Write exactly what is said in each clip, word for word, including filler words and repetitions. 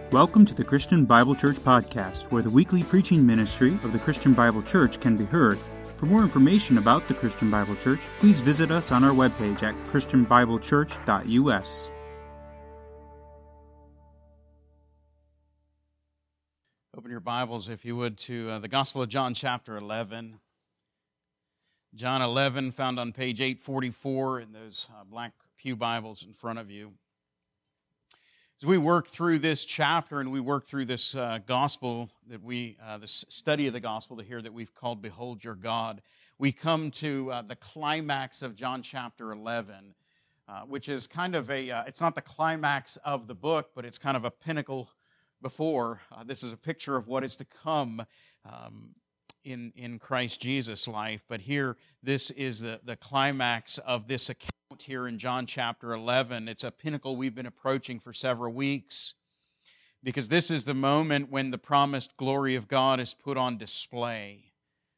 Welcome to the Christian Bible Church Podcast, where the weekly preaching ministry of the Christian Bible Church can be heard. For more information about the Christian Bible Church, please visit us on our webpage at christian bible church dot u s. Open your Bibles, if you would, to uh, the Gospel of John, chapter eleven. John eleven, found on page eight forty-four in those uh, black pew Bibles in front of you. As we work through this chapter and we work through this uh, gospel that we, uh, this study of the gospel to here that we've called Behold Your God, we come to uh, the climax of John chapter eleven, uh, which is kind of a, uh, it's not the climax of the book, but it's kind of a pinnacle before. Uh, this is a picture of what is to come um, in, in Christ Jesus' life. But here, this is the, the climax of this account here in John chapter eleven. It's a pinnacle we've been approaching for several weeks because this is the moment when the promised glory of God is put on display.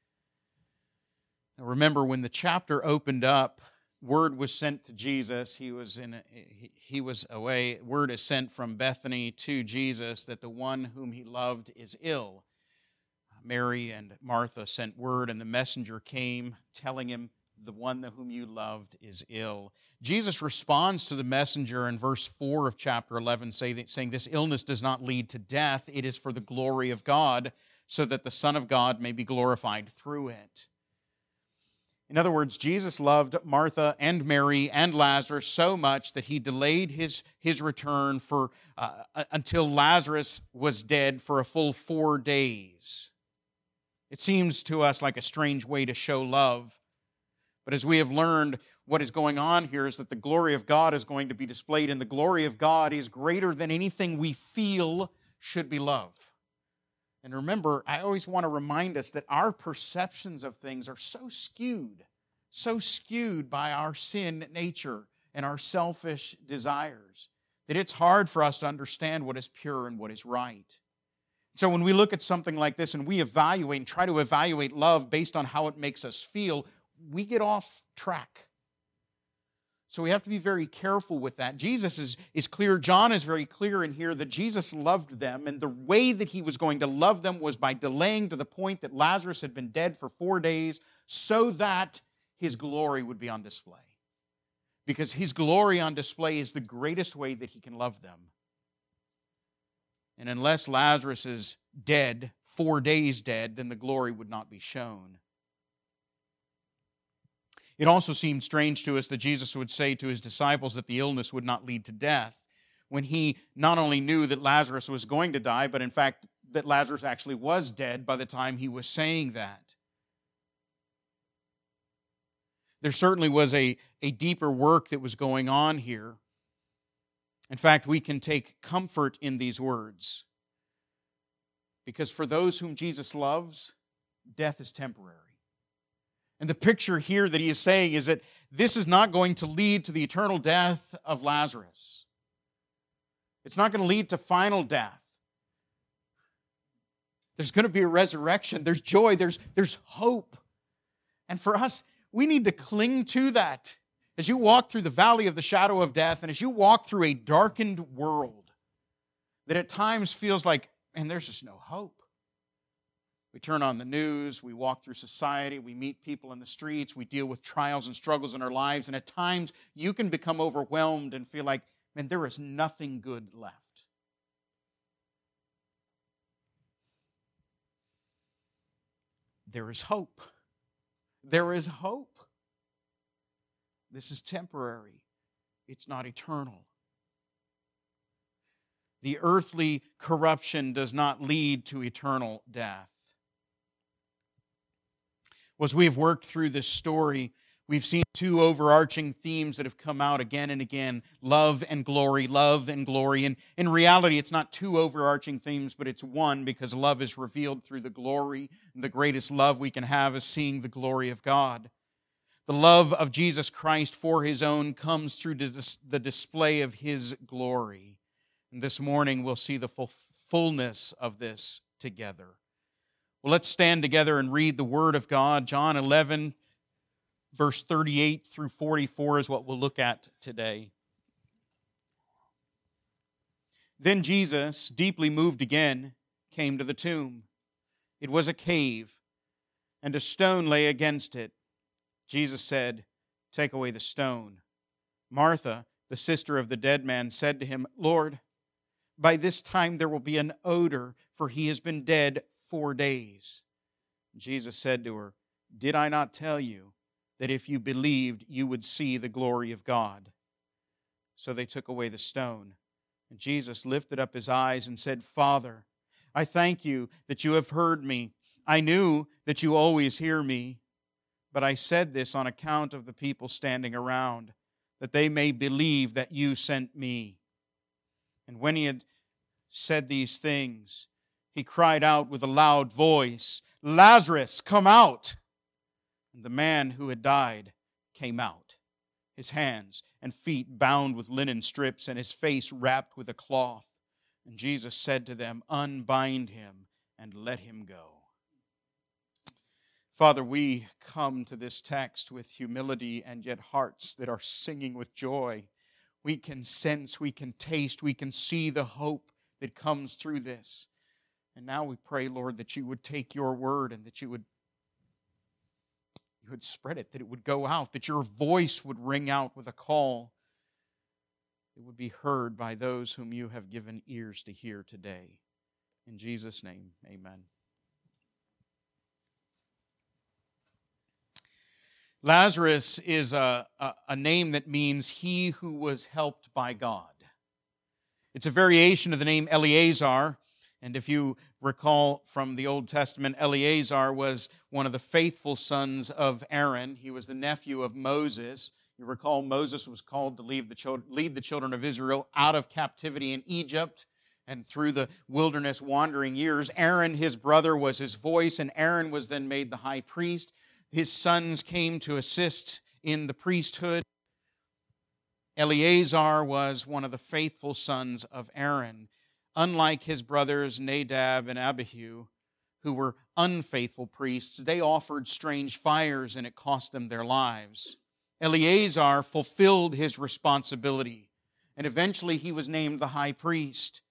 Now remember, when the chapter opened up, word was sent to Jesus. He was in a, he was away. Word is sent from Bethany to Jesus that the one whom he loved is ill. Mary and Martha sent word, and the messenger came telling him, the one whom you loved is ill. Jesus responds to the messenger in verse four of chapter eleven, saying, this illness does not lead to death. It is for the glory of God, so that the Son of God may be glorified through it. In other words, Jesus loved Martha and Mary and Lazarus so much that he delayed his, his return for uh, until Lazarus was dead for a full four days. It seems to us like a strange way to show love. But as we have learned, what is going on here is that the glory of God is going to be displayed, and the glory of God is greater than anything we feel should be love. And remember, I always want to remind us that our perceptions of things are so skewed, so skewed by our sin nature and our selfish desires, that it's hard for us to understand what is pure and what is right. So when we look at something like this and we evaluate and try to evaluate love based on how it makes us feel, we get off track. So we have to be very careful with that. Jesus is, is clear, John is very clear in here that Jesus loved them, and the way that he was going to love them was by delaying to the point that Lazarus had been dead for four days so that his glory would be on display. Because his glory on display is the greatest way that he can love them. And unless Lazarus is dead, four days dead, then the glory would not be shown. It also seemed strange to us that Jesus would say to his disciples that the illness would not lead to death, when he not only knew that Lazarus was going to die, but in fact that Lazarus actually was dead by the time he was saying that. There certainly was a, a deeper work that was going on here. In fact, we can take comfort in these words, because for those whom Jesus loves, death is temporary. And the picture here that he is saying is that this is not going to lead to the eternal death of Lazarus. It's not going to lead to final death. There's going to be a resurrection. There's joy. There's, there's hope. And for us, we need to cling to that. As you walk through the valley of the shadow of death, and as you walk through a darkened world that at times feels like, man, there's just no hope. We turn on the news, we walk through society, we meet people in the streets, we deal with trials and struggles in our lives, and at times you can become overwhelmed and feel like, man, there is nothing good left. There is hope. There is hope. This is temporary. It's not eternal. The earthly corruption does not lead to eternal death. As we have worked through this story, we've seen two overarching themes that have come out again and again: love and glory, love and glory. And in reality, it's not two overarching themes, but it's one, because love is revealed through the glory. And the greatest love we can have is seeing the glory of God. The love of Jesus Christ for His own comes through the display of His glory. And this morning, we'll see the fullness of this together. Well, let's stand together and read the Word of God. John eleven, verse thirty-eight through forty-four is what we'll look at today. Then Jesus, deeply moved again, came to the tomb. It was a cave, and a stone lay against it. Jesus said, "Take away the stone." Martha, the sister of the dead man, said to him, "Lord, by this time there will be an odor, for he has been dead four days." Jesus said to her, "Did I not tell you that if you believed, you would see the glory of God?" So they took away the stone. And Jesus lifted up his eyes and said, "Father, I thank you that you have heard me. I knew that you always hear me, but I said this on account of the people standing around, that they may believe that you sent me." And when he had said these things, he cried out with a loud voice, "Lazarus, come out!" And the man who had died came out, his hands and feet bound with linen strips, and his face wrapped with a cloth. And Jesus said to them, "Unbind him and let him go." Father, we come to this text with humility and yet hearts that are singing with joy. We can sense, we can taste, we can see the hope that comes through this. And now we pray, Lord, that you would take your word and that you would You would spread it, that it would go out, that your voice would ring out with a call. It would be heard by those whom you have given ears to hear today. In Jesus' name, amen. Lazarus is a, a, a name that means he who was helped by God. It's a variation of the name Eleazar. And if you recall from the Old Testament, Eleazar was one of the faithful sons of Aaron. He was the nephew of Moses. You recall Moses was called to lead the children, lead the children of Israel out of captivity in Egypt and through the wilderness wandering years. Aaron, his brother, was his voice, and Aaron was then made the high priest. His sons came to assist in the priesthood. Eleazar was one of the faithful sons of Aaron. Unlike his brothers Nadab and Abihu, who were unfaithful priests, they offered strange fires and it cost them their lives. Eleazar fulfilled his responsibility, and eventually he was named the high priest.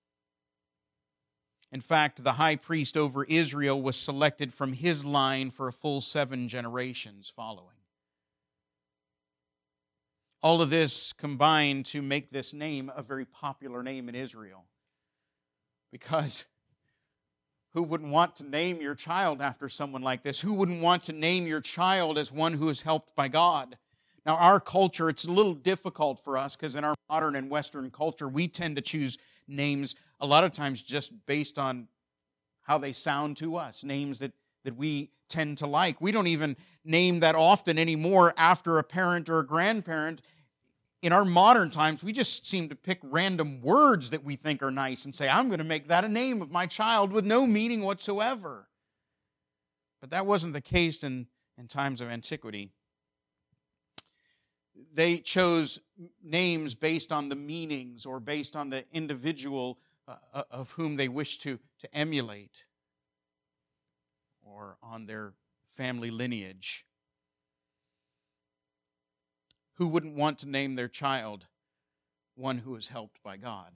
In fact, the high priest over Israel was selected from his line for a full seven generations following. All of this combined to make this name a very popular name in Israel. Because who wouldn't want to name your child after someone like this? Who wouldn't want to name your child as one who is helped by God? Now, our culture, it's a little difficult for us because in our modern and Western culture, we tend to choose names a lot of times just based on how they sound to us, names that, that we tend to like. We don't even name that often anymore after a parent or a grandparent. In our modern times, we just seem to pick random words that we think are nice and say, I'm going to make that a name of my child with no meaning whatsoever. But that wasn't the case in, in times of antiquity. They chose names based on the meanings or based on the individual uh, of whom they wished to, to emulate or on their family lineage. Who wouldn't want to name their child one who is helped by God?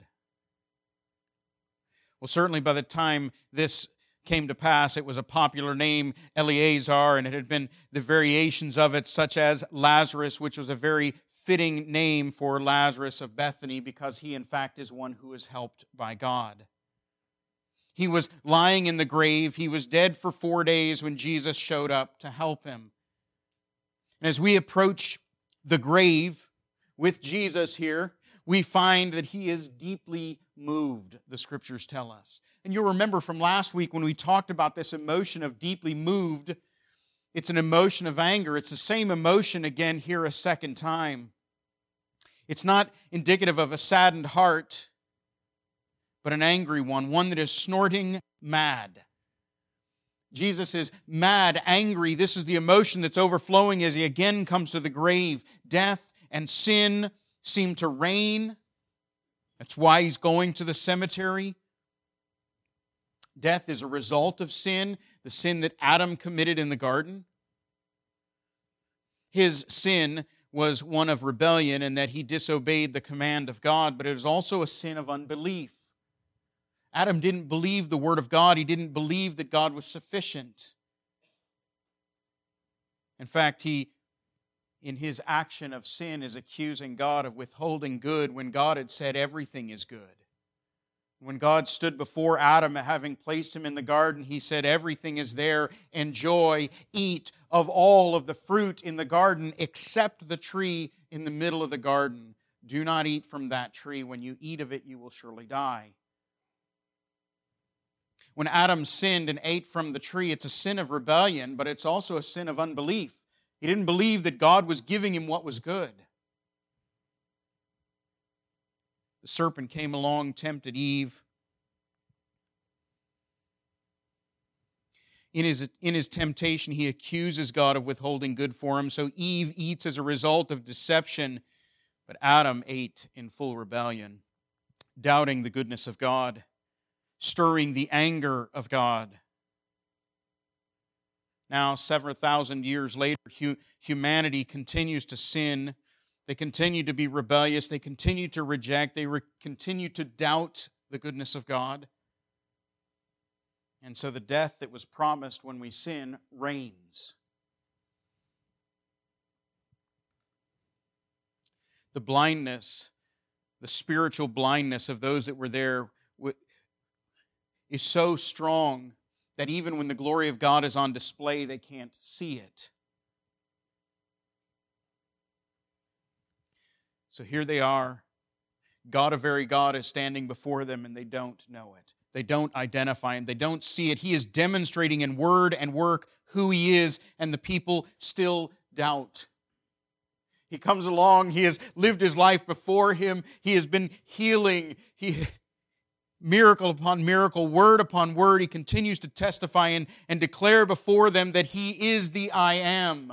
Well, certainly by the time this came to pass, it was a popular name, Eleazar, and it had been the variations of it, such as Lazarus, which was a very fitting name for Lazarus of Bethany because he, in fact, is one who is helped by God. He was lying in the grave. He was dead for four days when Jesus showed up to help him. And as we approach the grave with Jesus here, we find that he is deeply moved, the Scriptures tell us. And you'll remember from last week when we talked about this emotion of deeply moved, it's an emotion of anger. It's the same emotion again here a second time. It's not indicative of a saddened heart, but an angry one, one that is snorting mad. Jesus is mad, angry. This is the emotion that's overflowing as he again comes to the grave. Death and sin seem to reign. That's why he's going to the cemetery. Death is a result of sin, the sin that Adam committed in the garden. His sin was one of rebellion and that he disobeyed the command of God, but it is also a sin of unbelief. Adam didn't believe the word of God. He didn't believe that God was sufficient. In fact, he, in his action of sin, is accusing God of withholding good when God had said everything is good. When God stood before Adam, having placed him in the garden, he said, everything is there. Enjoy, eat of all of the fruit in the garden except the tree in the middle of the garden. Do not eat from that tree. When you eat of it, you will surely die. When Adam sinned and ate from the tree, it's a sin of rebellion, but it's also a sin of unbelief. He didn't believe that God was giving him what was good. The serpent came along, tempted Eve. In his, in his temptation, he accuses God of withholding good for him. So Eve eats as a result of deception, but Adam ate in full rebellion, doubting the goodness of God, stirring the anger of God. Now, several thousand years later, hu- humanity continues to sin. They continue to be rebellious. They continue to reject. They re- continue to doubt the goodness of God. And so the death that was promised when we sin reigns. The blindness, the spiritual blindness of those that were there is so strong that even when the glory of God is on display, they can't see it. So here they are. God, a very God, is standing before them, and they don't know it. They don't identify Him. They don't see it. He is demonstrating in word and work who He is, and the people still doubt. He comes along. He has lived His life before Him. He has been healing. He, miracle upon miracle, word upon word. He continues to testify and, and declare before them that He is the I Am.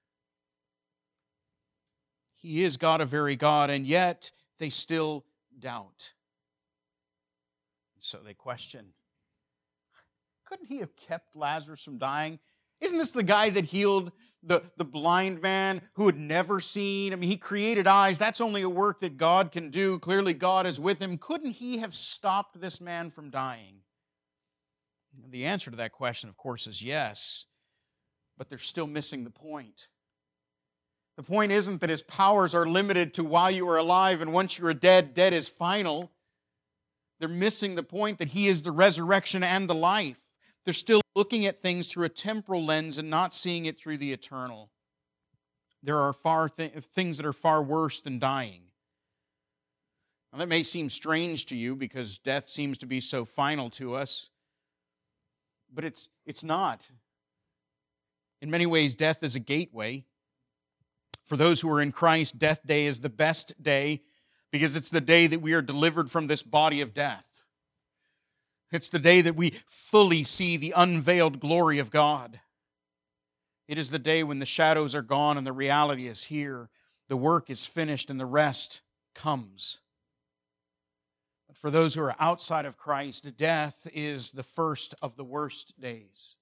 He is God, a very God, and yet they still doubt. So they question, couldn't He have kept Lazarus from dying? Isn't this the guy that healed the, the blind man who had never seen? I mean, He created eyes. That's only a work that God can do. Clearly God is with him. Couldn't He have stopped this man from dying? The answer to that question, of course, is yes, but they're still missing the point. The point isn't that His powers are limited to while you are alive, and once you are dead, dead is final. They're missing the point that He is the resurrection and the life. They're still looking at things through a temporal lens and not seeing it through the eternal. There are far th- things that are far worse than dying. Now, that may seem strange to you because death seems to be so final to us, but it's, it's not. In many ways, death is a gateway. For those who are in Christ, death day is the best day because it's the day that we are delivered from this body of death. It's the day that we fully see the unveiled glory of God. It is the day when the shadows are gone and the reality is here. The work is finished and the rest comes. But for those who are outside of Christ, death is the first of the worst days.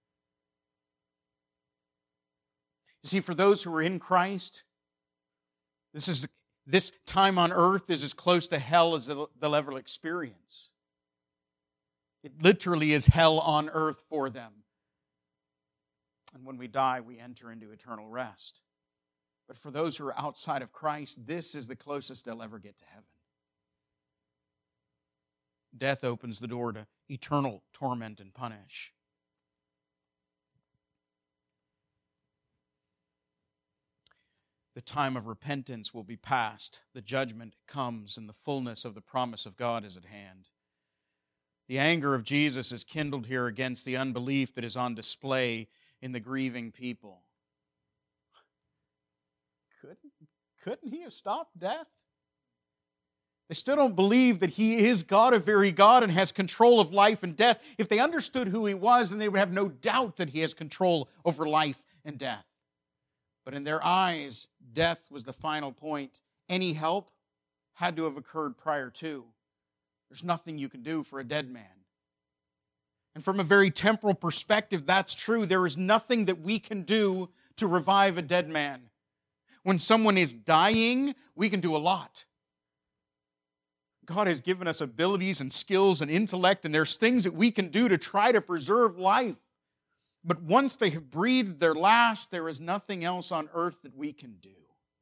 You see, for those who are in Christ, this is this time on earth is as close to hell as they'll ever experience. It literally is hell on earth for them. And when we die, we enter into eternal rest. But for those who are outside of Christ, this is the closest they'll ever get to heaven. Death opens the door to eternal torment and punish. The time of repentance will be past. The judgment comes, and the fullness of the promise of God is at hand. The anger of Jesus is kindled here against the unbelief that is on display in the grieving people. Couldn't, couldn't He have stopped death? They still don't believe that He is God, a very God, and has control of life and death. If they understood who He was, then they would have no doubt that He has control over life and death. But in their eyes, death was the final point. Any help had to have occurred prior to. There's nothing you can do for a dead man. And from a very temporal perspective, that's true. There is nothing that we can do to revive a dead man. When someone is dying, we can do a lot. God has given us abilities and skills and intellect, and there's things that we can do to try to preserve life. But once they have breathed their last, there is nothing else on earth that we can do.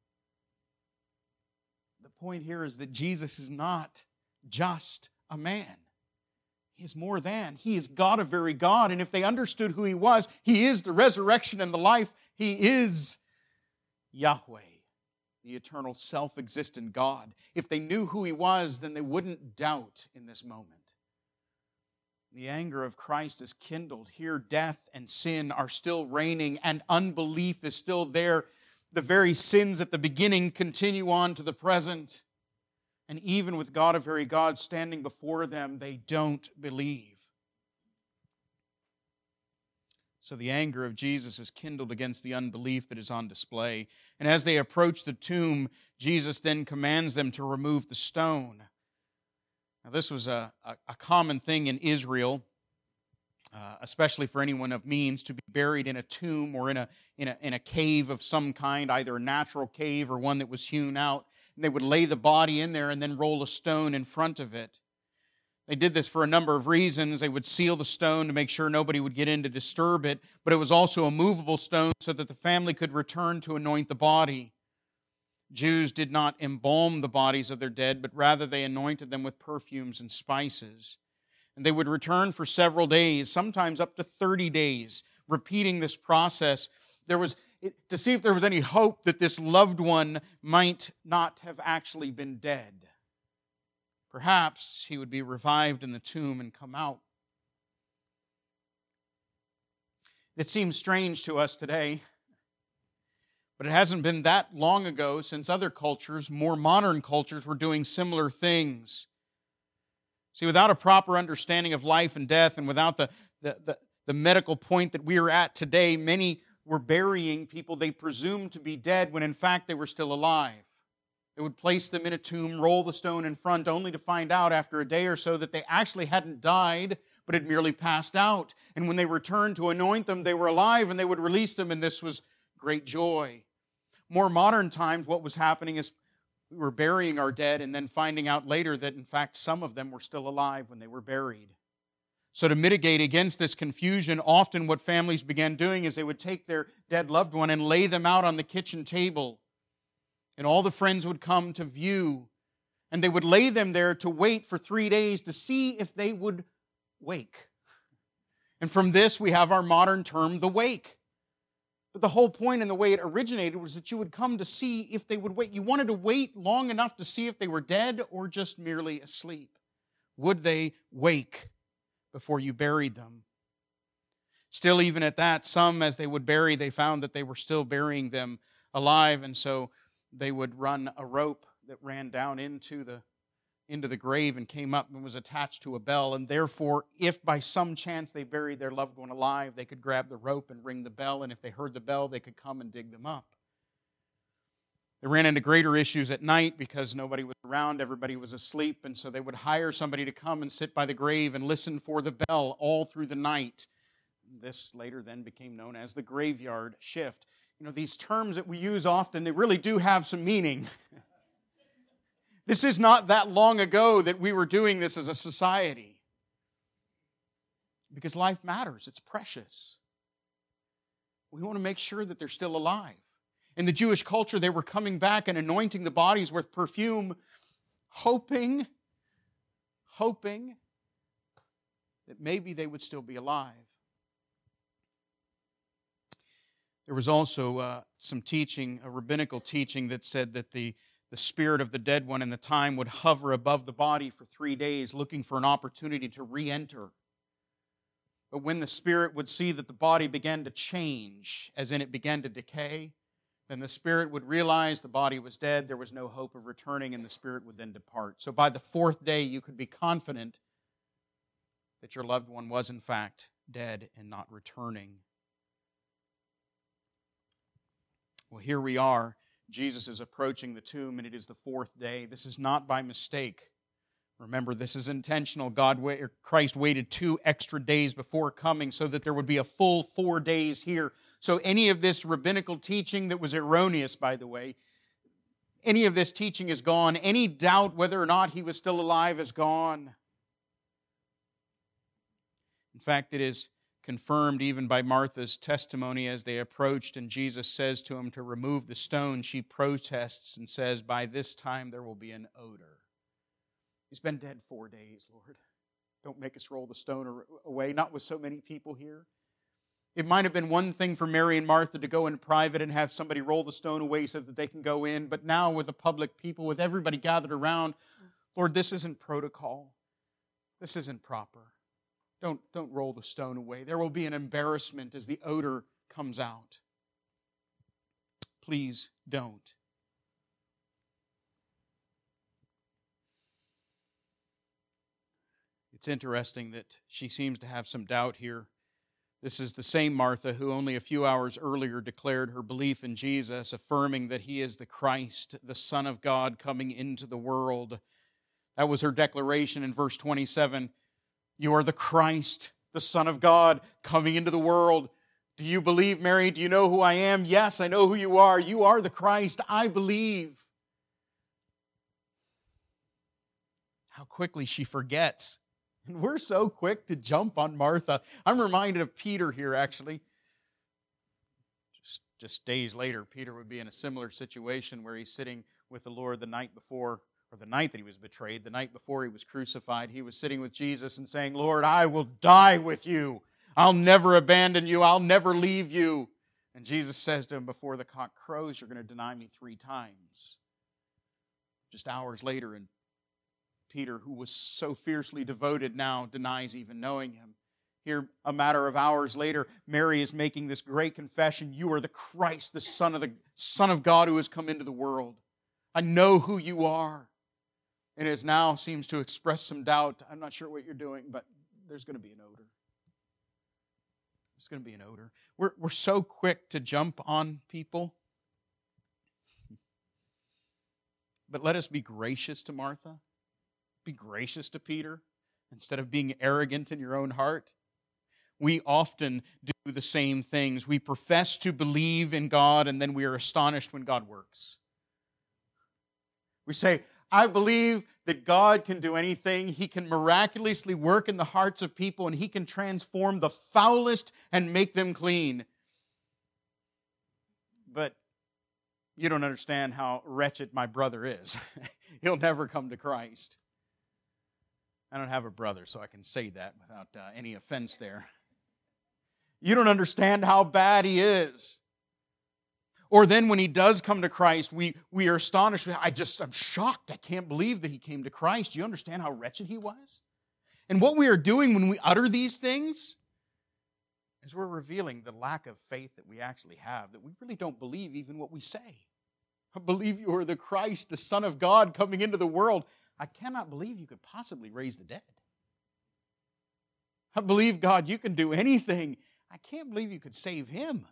The point here is that Jesus is not just a man. He is more than. He is God of very God. And if they understood who He was, He is the resurrection and the life. He is Yahweh, the eternal self-existent God. If they knew who He was, then they wouldn't doubt in this moment. The anger of Christ is kindled. Here, death and sin are still reigning, and unbelief is still there. The very sins at the beginning continue on to the present. And even with God of very God standing before them, they don't believe. So the anger of Jesus is kindled against the unbelief that is on display. And as they approach the tomb, Jesus then commands them to remove the stone. Now, this was a, a, a common thing in Israel, uh, especially for anyone of means, to be buried in a tomb or in a, in, a, in a cave of some kind, either a natural cave or one that was hewn out. And they would lay the body in there and then roll a stone in front of it. They did this for a number of reasons. They would seal the stone to make sure nobody would get in to disturb it, but it was also a movable stone so that the family could return to anoint the body. Jews did not embalm the bodies of their dead, but rather they anointed them with perfumes and spices. And they would return for several days, sometimes up to thirty days, repeating this process. There was to see if there was any hope that this loved one might not have actually been dead. Perhaps he would be revived in the tomb and come out. It seems strange to us today, but it hasn't been that long ago since other cultures, more modern cultures, were doing similar things. See, without a proper understanding of life and death, and without the, the, the, the medical point that we are at today, many were burying people they presumed to be dead when in fact they were still alive. They would place them in a tomb, roll the stone in front, only to find out after a day or so that they actually hadn't died, but had merely passed out. And when they returned to anoint them, they were alive, and they would release them, and this was great joy. More modern times, what was happening is we were burying our dead and then finding out later that, in fact, some of them were still alive when they were buried. So to mitigate against this confusion, often what families began doing is they would take their dead loved one and lay them out on the kitchen table. And all the friends would come to view. And they would lay them there to wait for three days to see if they would wake. And from this, we have our modern term, the wake. But the whole point and the way it originated was that you would come to see if they would wait. You wanted to wait long enough to see if they were dead or just merely asleep. Would they wake before you buried them? Still, even at that, some, as they would bury, they found that they were still burying them alive, and so they would run a rope that ran down into the into the grave and came up and was attached to a bell. And therefore, if by some chance they buried their loved one alive, they could grab the rope and ring the bell. And if they heard the bell, they could come and dig them up. They ran into greater issues at night because nobody was around, everybody was asleep. And so they would hire somebody to come and sit by the grave and listen for the bell all through the night. This later then became known as the graveyard shift. You know, these terms that we use often, they really do have some meaning. This is not that long ago that we were doing this as a society. Because life matters. It's precious. We want to make sure that they're still alive. In the Jewish culture, they were coming back and anointing the bodies with perfume, hoping, hoping that maybe they would still be alive. There was also uh, some teaching, a rabbinical teaching that said that the The spirit of the dead one in the time would hover above the body for three days, looking for an opportunity to re-enter. But when the spirit would see that the body began to change, as in it began to decay, then the spirit would realize the body was dead, there was no hope of returning, and the spirit would then depart. So by the fourth day, you could be confident that your loved one was in fact dead and not returning. Well, here we are. Jesus is approaching the tomb, and it is the fourth day. This is not by mistake. Remember, this is intentional. God, or Christ waited two extra days before coming so that there would be a full four days here. So any of this rabbinical teaching that was erroneous, by the way, any of this teaching is gone. Any doubt whether or not he was still alive is gone. In fact, it is confirmed even by Martha's testimony as they approached, and Jesus says to him to remove the stone. She protests and says, by this time there will be an odor. He's been dead four days, Lord. Don't make us roll the stone away, not with so many people here. It might have been one thing for Mary and Martha to go in private and have somebody roll the stone away so that they can go in, but now with the public people, with everybody gathered around, Lord, this isn't protocol. This isn't proper. Don't, don't roll the stone away. There will be an embarrassment as the odor comes out. Please don't. It's interesting that she seems to have some doubt here. This is the same Martha who only a few hours earlier declared her belief in Jesus, affirming that He is the Christ, the Son of God coming into the world. That was her declaration in verse twenty-seven. You are the Christ, the Son of God, coming into the world. Do you believe, Mary? Do you know who I am? Yes, I know who you are. You are the Christ. I believe. How quickly she forgets. And we're so quick to jump on Martha. I'm reminded of Peter here, actually. Just, just days later, Peter would be in a similar situation where he's sitting with the Lord the night before, or the night that he was betrayed, the night before he was crucified. He was sitting with Jesus and saying, Lord, I will die with you. I'll never abandon you. I'll never leave you. And Jesus says to him, before the cock crows, you're going to deny me three times. Just hours later, and Peter, who was so fiercely devoted now, denies even knowing him. Here, a matter of hours later, Mary is making this great confession. You are the Christ, the Son of the Son of God who has come into the world. I know who you are. And it now seems to express some doubt. I'm not sure what you're doing, but there's going to be an odor. There's going to be an odor. We're, we're so quick to jump on people. But let us be gracious to Martha. Be gracious to Peter instead of being arrogant in your own heart. We often do the same things. We profess to believe in God, and then we are astonished when God works. We say, I believe that God can do anything. He can miraculously work in the hearts of people, and He can transform the foulest and make them clean. But you don't understand how wretched my brother is. He'll never come to Christ. I don't have a brother, so I can say that without uh, any offense there. You don't understand how bad he is. Or then when he does come to Christ, we, we are astonished. I just, I'm shocked. I can't believe that he came to Christ. Do you understand how wretched he was? And what we are doing when we utter these things is we're revealing the lack of faith that we actually have, that we really don't believe even what we say. I believe you are the Christ, the Son of God coming into the world. I cannot believe you could possibly raise the dead. I believe, God, you can do anything. I can't believe you could save him.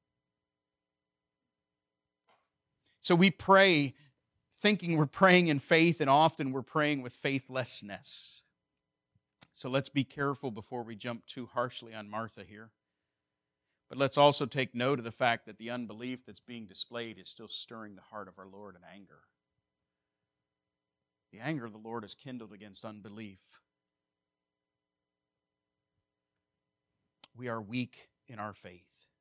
So we pray thinking we're praying in faith, and often we're praying with faithlessness. So let's be careful before we jump too harshly on Martha here. But let's also take note of the fact that the unbelief that's being displayed is still stirring the heart of our Lord in anger. The anger of the Lord is kindled against unbelief. We are weak in our faith.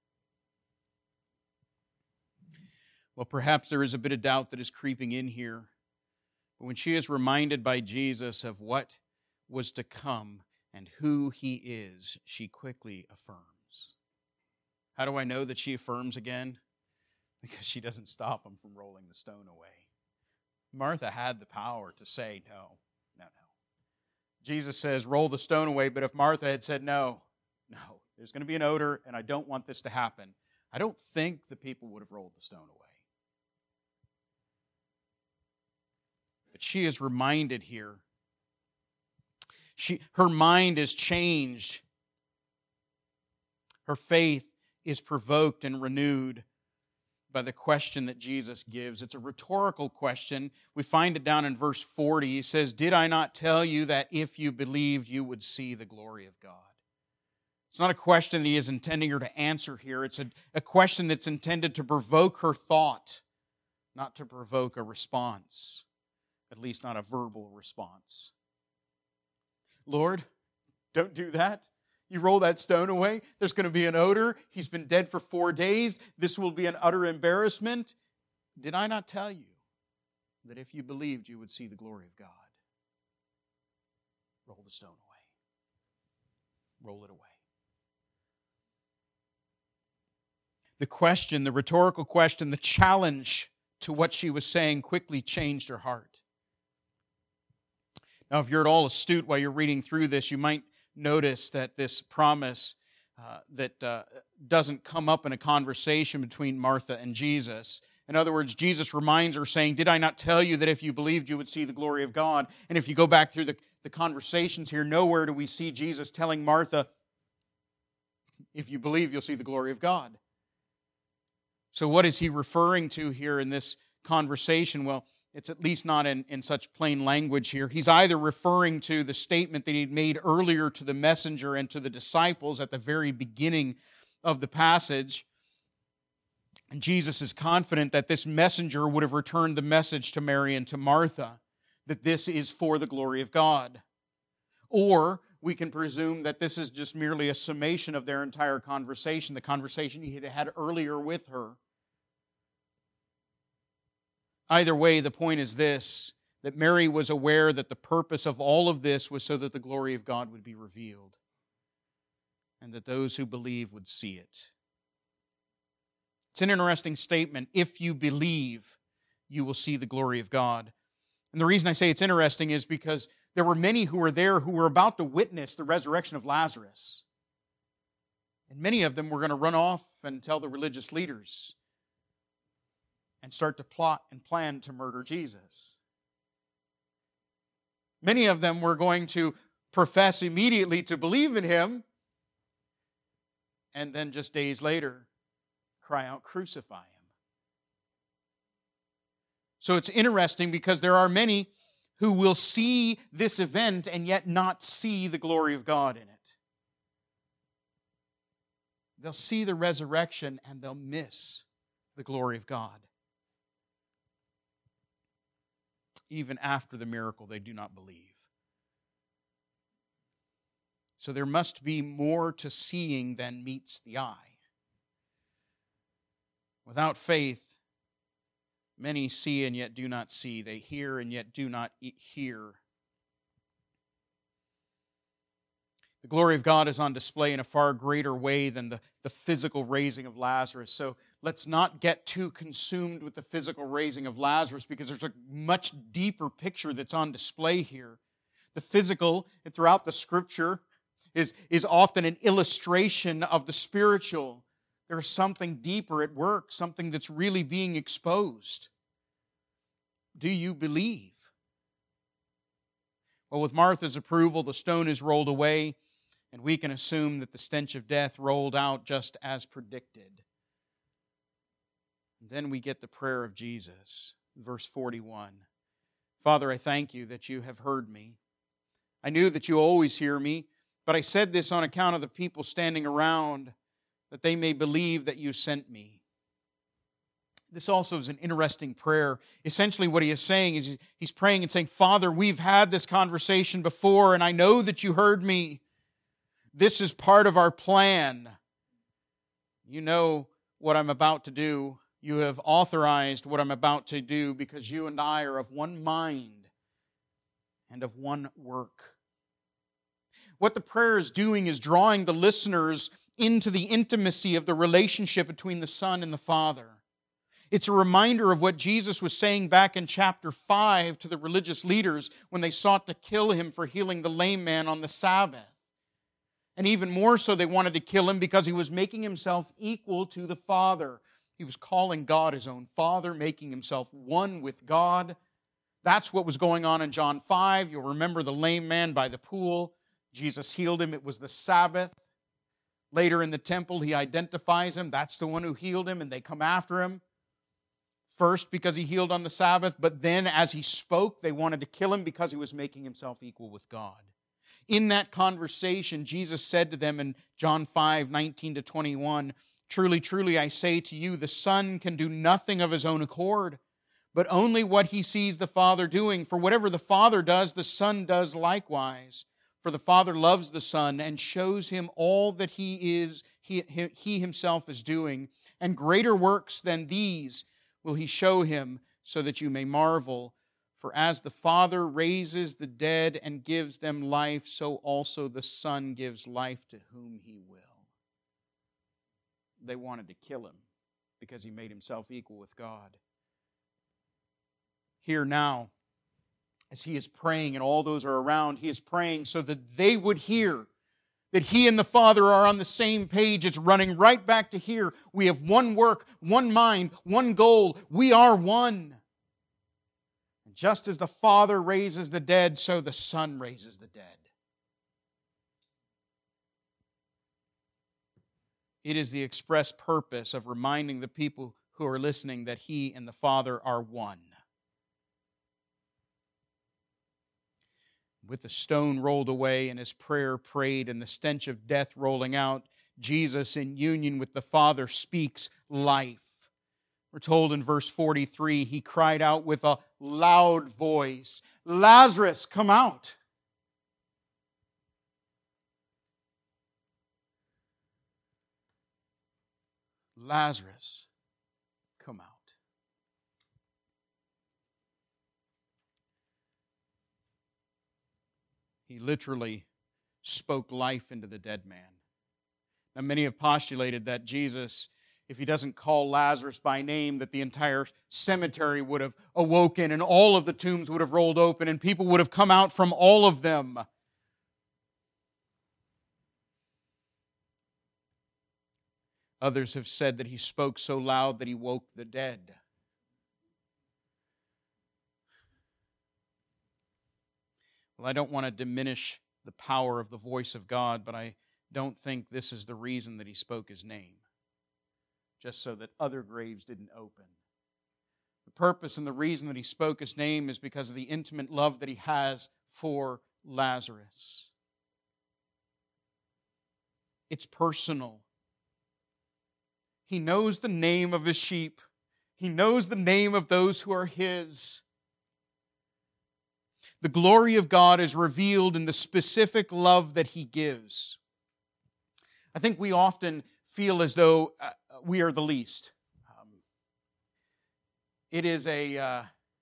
Well, perhaps there is a bit of doubt that is creeping in here. But when she is reminded by Jesus of what was to come and who he is, she quickly affirms. How do I know that she affirms again? Because she doesn't stop him from rolling the stone away. Martha had the power to say no, no, no. Jesus says, roll the stone away, but if Martha had said no, no, there's going to be an odor, and I don't want this to happen, I don't think the people would have rolled the stone away. But she is reminded here. She, her mind is changed. Her faith is provoked and renewed. by the question that Jesus gives. It's a rhetorical question. We find it down in verse forty. He says, "Did I not tell you that if you believed, you would see the glory of God?" It's not a question that he is intending her to answer here. It's a, a question that's intended to provoke her thought, not to provoke a response, at least not a verbal response. Lord, don't do that. You roll that stone away, there's going to be an odor. He's been dead for four days. This will be an utter embarrassment. Did I not tell you that if you believed, you would see the glory of God? Roll the stone away. Roll it away. The question, the rhetorical question, the challenge to what she was saying quickly changed her heart. Now, if you're at all astute while you're reading through this, you might notice that this promise uh, that uh, doesn't come up in a conversation between Martha and Jesus. In other words, Jesus reminds her saying, "Did I not tell you that if you believed you would see the glory of God?" And if you go back through the, the conversations here, nowhere do we see Jesus telling Martha, "If you believe, you'll see the glory of God." So what is he referring to here in this conversation? Well, it's at least not in, in such plain language here. He's either referring to the statement that he'd made earlier to the messenger and to the disciples at the very beginning of the passage. And Jesus is confident that this messenger would have returned the message to Mary and to Martha, that this is for the glory of God. Or we can presume that this is just merely a summation of their entire conversation, the conversation he had had earlier with her. Either way, the point is this, that Mary was aware that the purpose of all of this was so that the glory of God would be revealed and that those who believe would see it. It's an interesting statement. If you believe, you will see the glory of God. And the reason I say it's interesting is because there were many who were there who were about to witness the resurrection of Lazarus. And many of them were going to run off and tell the religious leaders and start to plot and plan to murder Jesus. Many of them were going to profess immediately to believe in Him, and then just days later, cry out, "Crucify Him." So it's interesting because there are many who will see this event and yet not see the glory of God in it. They'll see the resurrection and they'll miss the glory of God. Even after the miracle, they do not believe. So there must be more to seeing than meets the eye. Without faith, many see and yet do not see. They hear and yet do not hear. The glory of God is on display in a far greater way than the, the physical raising of Lazarus. So let's not get too consumed with the physical raising of Lazarus because there's a much deeper picture that's on display here. The physical, and throughout the Scripture, is, is often an illustration of the spiritual. There's something deeper at work, something that's really being exposed. Do you believe? Well, with Martha's approval, the stone is rolled away, and we can assume that the stench of death rolled out just as predicted. And then we get the prayer of Jesus, verse forty-one. "Father, I thank you that you have heard me. I knew that you always hear me, but I said this on account of the people standing around, that they may believe that you sent me." This also is an interesting prayer. Essentially what he is saying is he's praying and saying, "Father, we've had this conversation before, and I know that you heard me. This is part of our plan. You know what I'm about to do. You have authorized what I'm about to do because you and I are of one mind and of one work." What the prayer is doing is drawing the listeners into the intimacy of the relationship between the Son and the Father. It's a reminder of what Jesus was saying back in chapter five to the religious leaders when they sought to kill Him for healing the lame man on the Sabbath. And even more so, they wanted to kill Him because He was making Himself equal to the Father. He was calling God His own Father, making Himself one with God. That's what was going on in John five. You'll remember the lame man by the pool. Jesus healed him. It was the Sabbath. Later in the temple, He identifies him. That's the one who healed him, and they come after him. First, because he healed on the Sabbath, but then as he spoke, they wanted to kill him because he was making himself equal with God. In that conversation, Jesus said to them in John five, nineteen to twenty-one, "Truly, truly, I say to you, the Son can do nothing of his own accord, but only what he sees the Father doing. For whatever the Father does, the Son does likewise. For the Father loves the Son and shows him all that he is, he, he himself is doing. And greater works than these will he show him, so that you may marvel. For as the Father raises the dead and gives them life, so also the Son gives life to whom he will." They wanted to kill him because he made himself equal with God. Here now, as he is praying and all those are around, he is praying so that they would hear that he and the Father are on the same page. It's running right back to here. We have one work, one mind, one goal. We are one. And just as the Father raises the dead, so the Son raises the dead. It is the express purpose of reminding the people who are listening that he and the Father are one. With the stone rolled away and his prayer prayed and the stench of death rolling out, Jesus, in union with the Father, speaks life. We're told in verse forty-three, he cried out with a loud voice, "Lazarus, come out!" Lazarus, come out. He literally spoke life into the dead man. Now, many have postulated that Jesus, if he doesn't call Lazarus by name, that the entire cemetery would have awoken and all of the tombs would have rolled open and people would have come out from all of them. Others have said that he spoke so loud that he woke the dead. Well, I don't want to diminish the power of the voice of God, but I don't think this is the reason that he spoke his name, just so that other graves didn't open. The purpose and the reason that he spoke his name is because of the intimate love that he has for Lazarus. It's personal. He knows the name of his sheep. He knows the name of those who are his. The glory of God is revealed in the specific love that he gives. I think we often feel as though uh, we are the least. Um, it is a, uh,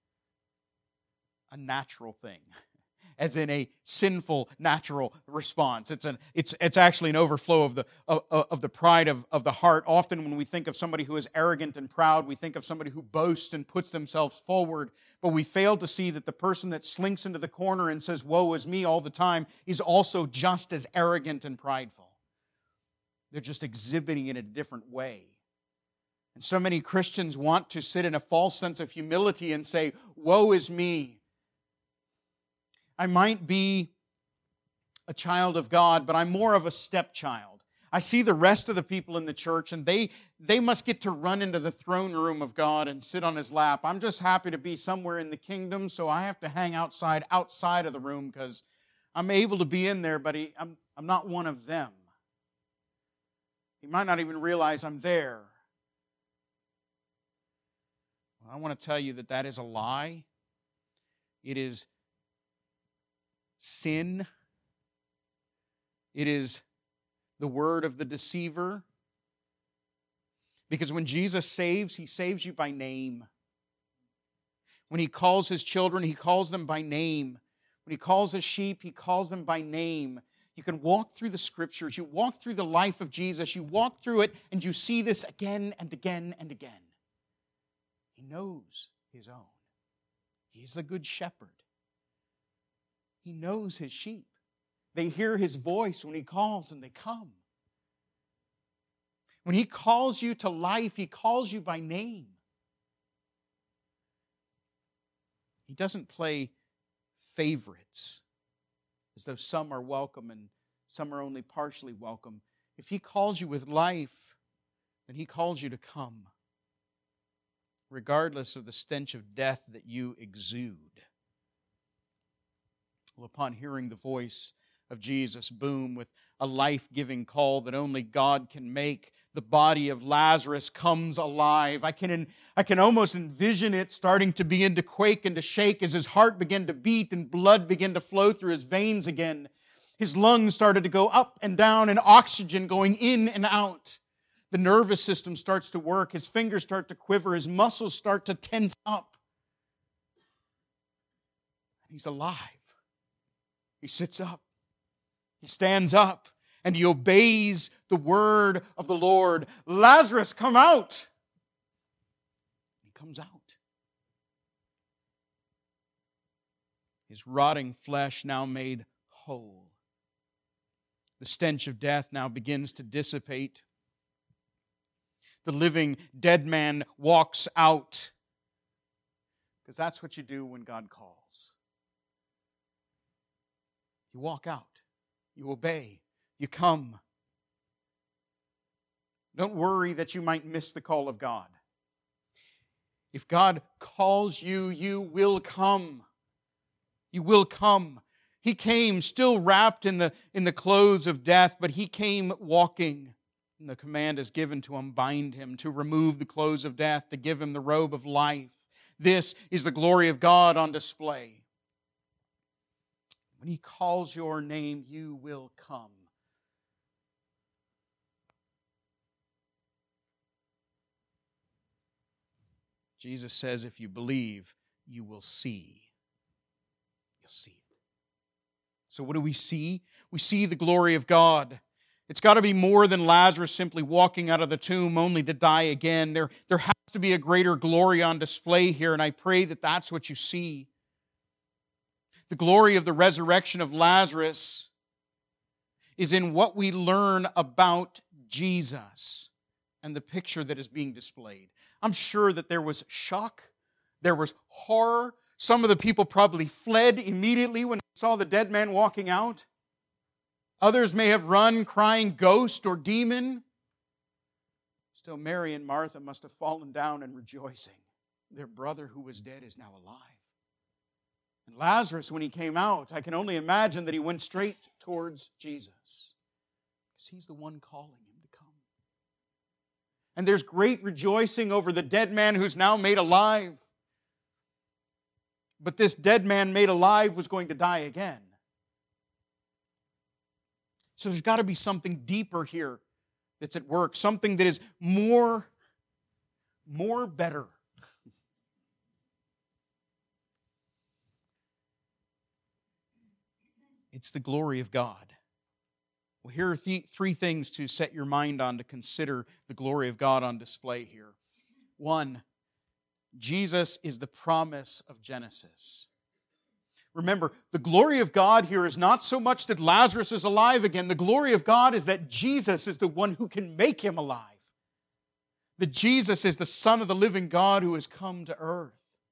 a natural thing, as in a sinful, natural response. It's an it's it's actually an overflow of the of, of the pride of, of the heart. Often when we think of somebody who is arrogant and proud, we think of somebody who boasts and puts themselves forward. But we fail to see that the person that slinks into the corner and says, "Woe is me," all the time is also just as arrogant and prideful. They're just exhibiting it in a different way. And so many Christians want to sit in a false sense of humility and say, "Woe is me. I might be a child of God, but I'm more of a stepchild. I see the rest of the people in the church, and they, they must get to run into the throne room of God and sit on his lap. I'm just happy to be somewhere in the kingdom, so I have to hang outside, outside of the room because I'm able to be in there, but he, I'm, I'm not one of them. He might not even realize I'm there." Well, I want to tell you that that is a lie. It is sin. It is the word of the deceiver. Because when Jesus saves, he saves you by name. When he calls his children, he calls them by name. When he calls his sheep, he calls them by name. You can walk through the Scriptures. You walk through the life of Jesus. You walk through it, and you see this again and again and again. He knows his own. He's the good shepherd. He knows his sheep. They hear his voice when he calls, and they come. When he calls you to life, he calls you by name. He doesn't play favorites, as though some are welcome and some are only partially welcome. If he calls you with life, then he calls you to come. regardless of the stench of death that you exude. Well, upon hearing the voice of Jesus boom with a life-giving call that only God can make, the body of Lazarus comes alive. I can, I can almost envision it starting to begin to quake and to shake as his heart began to beat and blood began to flow through his veins again. His lungs started to go up and down and oxygen going in and out. The nervous system starts to work. His fingers start to quiver. His muscles start to tense up. He's alive. He sits up. He stands up. And he obeys the word of the Lord. Lazarus, come out! He comes out. His rotting flesh now made whole. The stench of death now begins to dissipate. The living dead man walks out. Because that's what you do when God calls. You walk out. You obey. You come. Don't worry that you might miss the call of God. If God calls you, you will come. You will come. He came still wrapped in the, in the clothes of death, but He came walking. And the command is given to unbind Him, to remove the clothes of death, to give Him the robe of life. This is the glory of God on display. When He calls your name, you will come. Jesus says, if you believe, you will see. You'll see it. So what do we see? We see the glory of God. It's got to be more than Lazarus simply walking out of the tomb only to die again. There, there has to be a greater glory on display here, and I pray that that's what you see. The glory of the resurrection of Lazarus is in what we learn about Jesus and the picture that is being displayed. I'm sure that there was shock, there was horror. Some of the people probably fled immediately when they saw the dead man walking out. Others may have run crying ghost or demon. Still, Mary and Martha must have fallen down and rejoicing. Their brother who was dead is now alive. And Lazarus, when he came out, I can only imagine that he went straight towards Jesus, because He's the one calling him to come. And there's great rejoicing over the dead man who's now made alive. But this dead man made alive was going to die again. So there's got to be something deeper here that's at work, something that is more, more better. It's the glory of God. Well, here are th- three things to set your mind on to consider the glory of God on display here. One, Jesus is the promise of Genesis. Remember, the glory of God here is not so much that Lazarus is alive again. The glory of God is that Jesus is the one who can make him alive. That Jesus is the Son of the living God who has come to earth.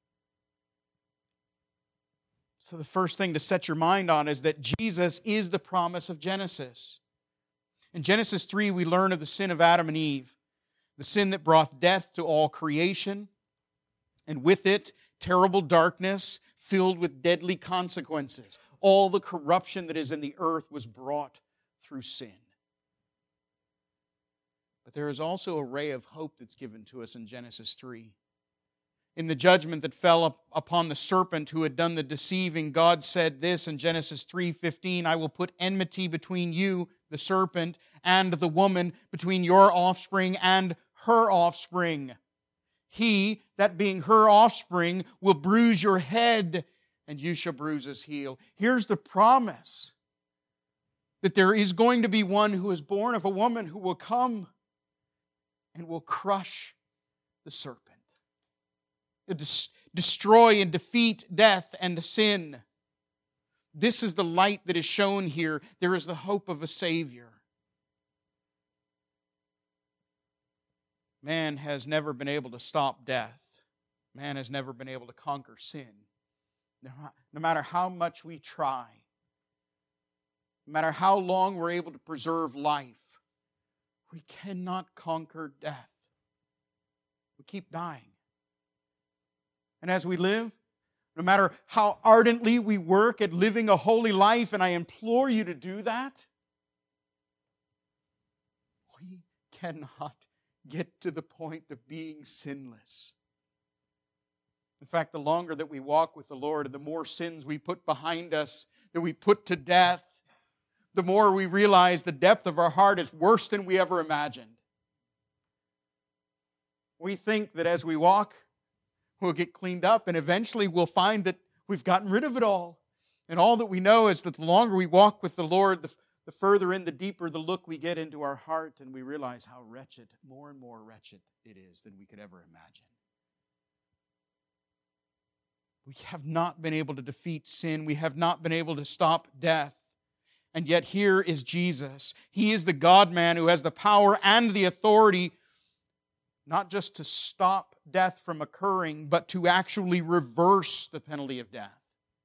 So the first thing to set your mind on is that Jesus is the promise of Genesis. In Genesis three, we learn of the sin of Adam and Eve, the sin that brought death to all creation, and with it, terrible darkness filled with deadly consequences. All the corruption that is in the earth was brought through sin. But there is also a ray of hope that's given to us in Genesis three. In the judgment that fell upon the serpent who had done the deceiving, God said this in Genesis three fifteen, I will put enmity between you, the serpent, and the woman, between your offspring and her offspring. He, that being her offspring, will bruise your head, and you shall bruise his heel. Here's the promise, that there is going to be one who is born of a woman who will come and will crush the serpent. Destroy and defeat death and sin. This is the light that is shown here. There is the hope of a Savior. Man has never been able to stop death. Man has never been able to conquer sin. No matter how much we try, no matter how long we're able to preserve life, we cannot conquer death. We keep dying. And as we live, no matter how ardently we work at living a holy life, and I implore you to do that, we cannot get to the point of being sinless. In fact, the longer that we walk with the Lord, and the more sins we put behind us, that we put to death, the more we realize the depth of our heart is worse than we ever imagined. We think that as we walk, we'll get cleaned up, and eventually we'll find that we've gotten rid of it all. And all that we know is that the longer we walk with the Lord, the, the further in, the deeper the look we get into our heart, and we realize how wretched, more and more wretched it is than we could ever imagine. We have not been able to defeat sin. We have not been able to stop death. And yet here is Jesus. He is the God-man who has the power and the authority not just to stop death from occurring, but to actually reverse the penalty of death.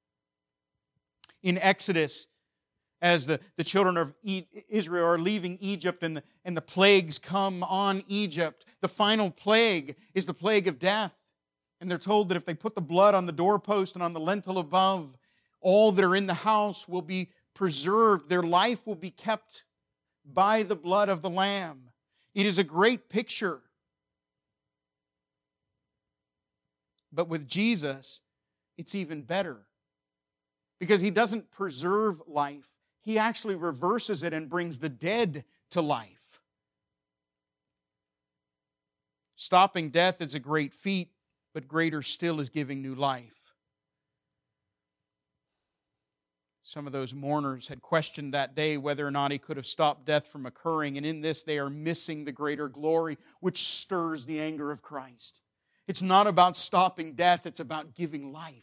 In Exodus, as the, the children of Israel are leaving Egypt and the, and the plagues come on Egypt, the final plague is the plague of death. And they're told that if they put the blood on the doorpost and on the lintel above, all that are in the house will be preserved. Their life will be kept by the blood of the Lamb. It is a great picture. But with Jesus, it's even better. Because He doesn't preserve life. He actually reverses it and brings the dead to life. Stopping death is a great feat, but greater still is giving new life. Some of those mourners had questioned that day whether or not He could have stopped death from occurring, and in this they are missing the greater glory which stirs the anger of Christ. It's not about stopping death, it's about giving life.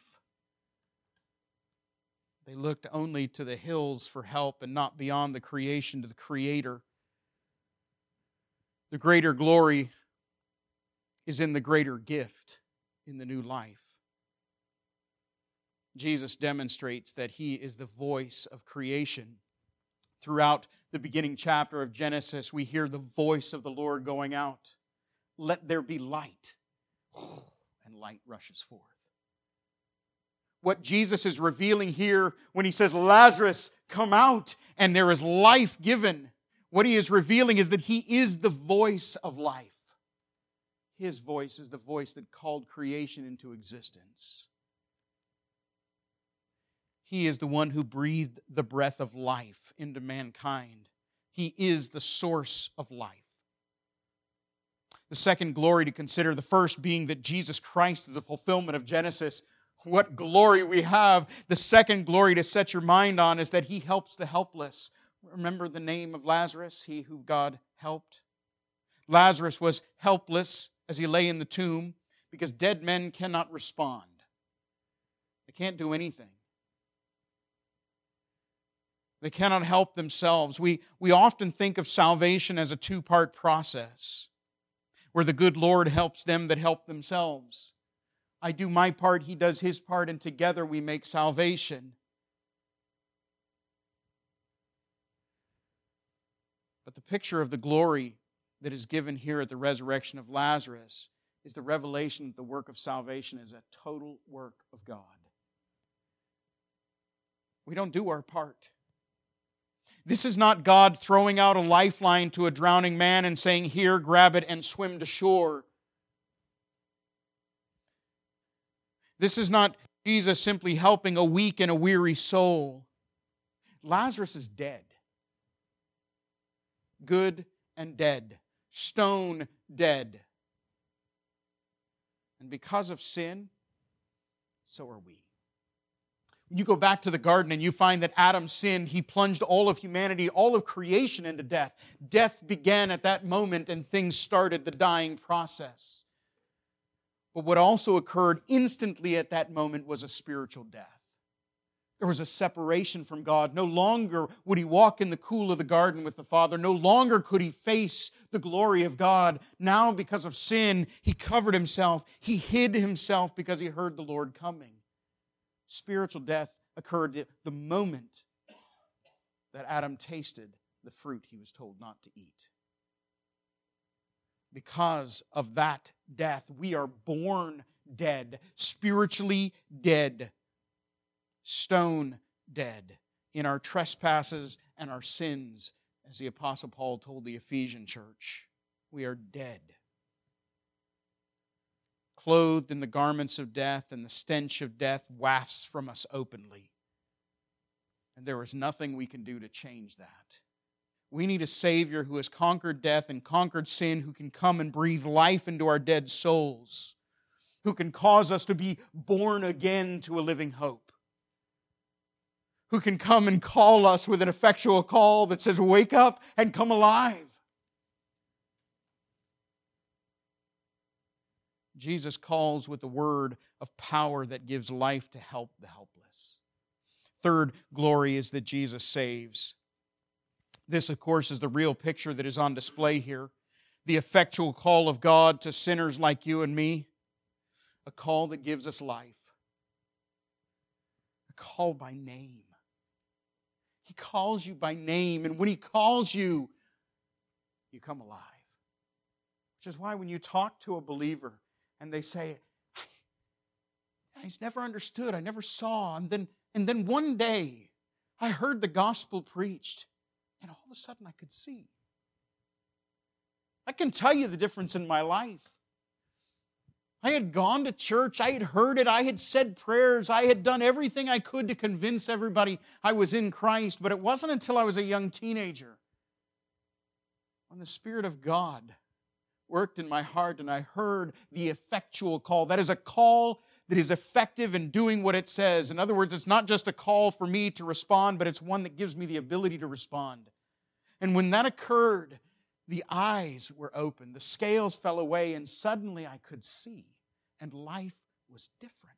They looked only to the hills for help and not beyond the creation to the Creator. The greater glory is in the greater gift, in the new life. Jesus demonstrates that He is the voice of creation. Throughout the beginning chapter of Genesis, we hear the voice of the Lord going out. Let there be light. And light rushes forth. What Jesus is revealing here when He says, Lazarus, come out, and there is life given, what He is revealing is that He is the voice of life. His voice is the voice that called creation into existence. He is the one who breathed the breath of life into mankind. He is the source of life. The second glory to consider, the first being that Jesus Christ is the fulfillment of Genesis. What glory we have. The second glory to set your mind on is that He helps the helpless. Remember the name of Lazarus, he who God helped? Lazarus was helpless as he lay in the tomb because dead men cannot respond. They can't do anything. They cannot help themselves. We, we often think of salvation as a two-part process, where the good Lord helps them that help themselves. I do my part, He does His part, and together we make salvation. But the picture of the glory that is given here at the resurrection of Lazarus is the revelation that the work of salvation is a total work of God. We don't do our part. This is not God throwing out a lifeline to a drowning man and saying, here, grab it and swim to shore. This is not Jesus simply helping a weak and a weary soul. Lazarus is dead. Good and dead. Stone dead. And because of sin, so are we. When you go back to the garden and you find that Adam sinned, he plunged all of humanity, all of creation into death. Death began at that moment and things started the dying process. But what also occurred instantly at that moment was a spiritual death. There was a separation from God. No longer would he walk in the cool of the garden with the Father. No longer could he face the glory of God. Now, because of sin, he covered himself. He hid himself because he heard the Lord coming. Spiritual death occurred the moment that Adam tasted the fruit he was told not to eat. Because of that death, we are born dead, spiritually dead, stone dead in our trespasses and our sins, as the Apostle Paul told the Ephesian church. We are dead. Clothed in the garments of death, and the stench of death wafts from us openly. And there is nothing we can do to change that. We need a Savior who has conquered death and conquered sin, who can come and breathe life into our dead souls, who can cause us to be born again to a living hope, who can come and call us with an effectual call that says, wake up and come alive. Jesus calls with the word of power that gives life to help the helpless. Third glory is that Jesus saves. This, of course, is the real picture that is on display here. The effectual call of God to sinners like you and me. A call that gives us life. A call by name. He calls you by name, and when He calls you, you come alive. Which is why when you talk to a believer and they say, I just never understood, I never saw, and then, and then one day I heard the gospel preached, and all of a sudden I could see. I can tell you the difference in my life. I had gone to church, I had heard it, I had said prayers, I had done everything I could to convince everybody I was in Christ, but it wasn't until I was a young teenager when the Spirit of God worked in my heart and I heard the effectual call. That is a call that is effective in doing what it says. In other words, it's not just a call for me to respond, but it's one that gives me the ability to respond. And when that occurred, the eyes were opened, the scales fell away, and suddenly I could see, and life was different.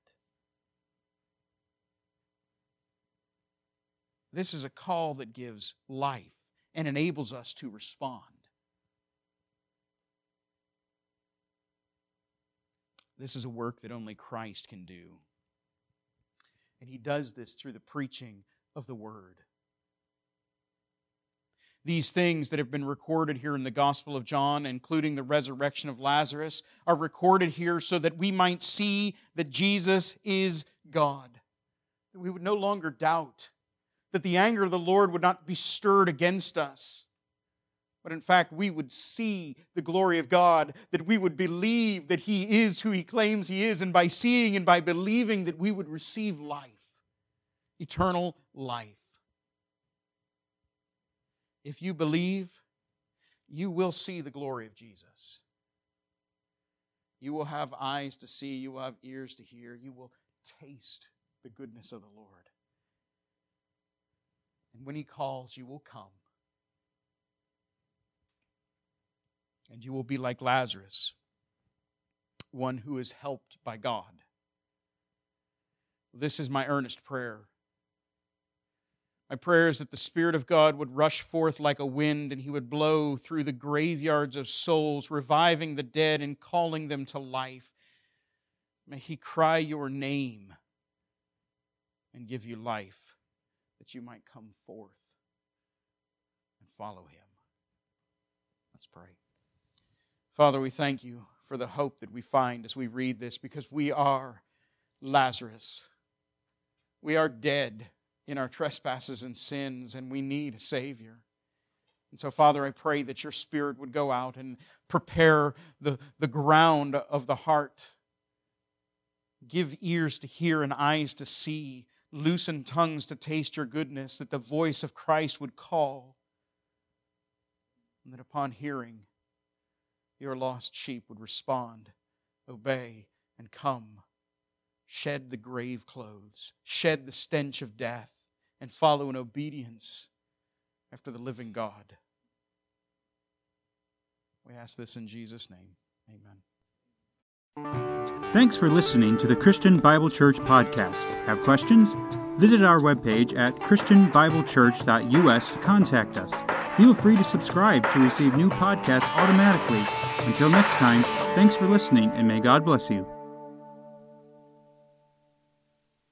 This is a call that gives life and enables us to respond. This is a work that only Christ can do. And He does this through the preaching of the Word. These things that have been recorded here in the Gospel of John, including the resurrection of Lazarus, are recorded here so that we might see that Jesus is God. That we would no longer doubt. That the anger of the Lord would not be stirred against us. But in fact, we would see the glory of God. That we would believe that He is who He claims He is. And by seeing and by believing that we would receive life. Eternal life. If you believe, you will see the glory of Jesus. You will have eyes to see. You will have ears to hear. You will taste the goodness of the Lord. And when He calls, you will come. And you will be like Lazarus, one who is helped by God. This is my earnest prayer. My prayer is that the Spirit of God would rush forth like a wind, and He would blow through the graveyards of souls, reviving the dead and calling them to life. May He cry your name and give you life, that you might come forth and follow Him. Let's pray. Father, we thank You for the hope that we find as we read this, because we are Lazarus. We are dead in our trespasses and sins, and we need a Savior. And so, Father, I pray that Your Spirit would go out and prepare the, the ground of the heart. Give ears to hear and eyes to see. Loosen tongues to taste Your goodness, that the voice of Christ would call. And that upon hearing, Your lost sheep would respond, obey, and come. Shed the grave clothes, shed the stench of death, and follow in obedience after the living God. We ask this in Jesus' name. Amen. Thanks for listening to the Christian Bible Church podcast. Have questions? Visit our webpage at christian bible church dot u s to contact us. Feel free to subscribe to receive new podcasts automatically. Until next time, thanks for listening, and may God bless you.